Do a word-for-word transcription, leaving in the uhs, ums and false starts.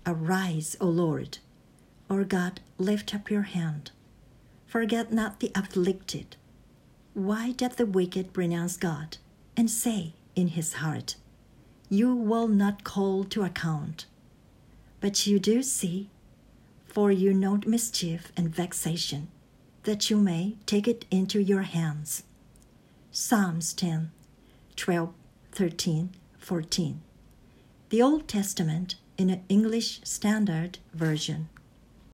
Arise, O Lord. O God, lift up your hand. Forget not the afflicted. Why doth the wicked renounce God, and say in his heart, You will not call to account? But you do see, for you know mischief and vexation, that you may take it into your hands. Psalms ten, twelve, thirteen, fourteen. The Old Testament in an English Standard Version.